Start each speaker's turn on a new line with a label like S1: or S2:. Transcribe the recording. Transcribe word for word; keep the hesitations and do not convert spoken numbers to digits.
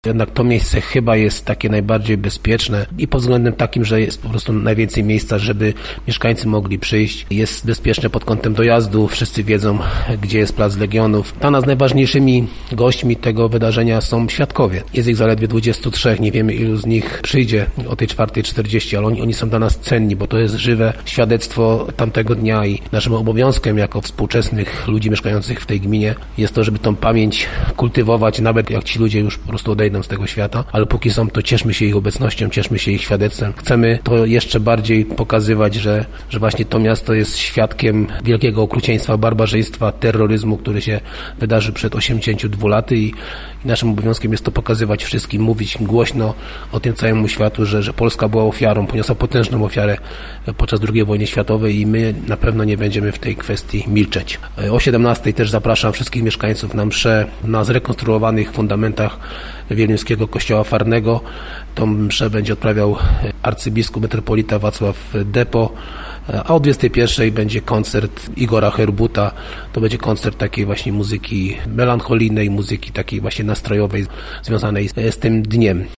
S1: Jednak to miejsce chyba jest takie najbardziej bezpieczne i pod względem takim, że jest po prostu najwięcej miejsca, żeby mieszkańcy mogli przyjść. Jest bezpieczne pod kątem dojazdu, wszyscy wiedzą, gdzie jest Plac Legionów. Dla nas najważniejszymi gośćmi tego wydarzenia są świadkowie. Jest ich zaledwie dwudziestu trzech, nie wiemy ilu z nich przyjdzie o tej czwartej czterdzieści, ale oni, oni są dla nas cenni, bo to jest żywe świadectwo tamtego dnia i naszym obowiązkiem jako współczesnych ludzi mieszkających w tej gminie jest to, żeby tą pamięć kultywować, nawet jak ci ludzie już po prostu odejdą z tego świata, ale póki są, to cieszmy się ich obecnością, cieszmy się ich świadectwem. Chcemy to jeszcze bardziej pokazywać, że, że właśnie to miasto jest świadkiem wielkiego okrucieństwa, barbarzyństwa, terroryzmu, który się wydarzył przed osiemdziesięcioma dwoma laty i, i naszym obowiązkiem jest to pokazywać wszystkim, mówić głośno o tym całemu światu, że, że Polska była ofiarą, poniosła potężną ofiarę podczas drugiej wojny światowej i my na pewno nie będziemy w tej kwestii milczeć. O siedemnastej też zapraszam wszystkich mieszkańców na mszę na zrekonstruowanych fundamentach Wielnieńskiego Kościoła Farnego. Tą mszę będzie odprawiał arcybiskup metropolita Wacław Depo, a o dwudziestej pierwszej będzie koncert Igora Herbuta. To będzie koncert takiej właśnie muzyki melancholijnej, muzyki takiej właśnie nastrojowej związanej z tym dniem.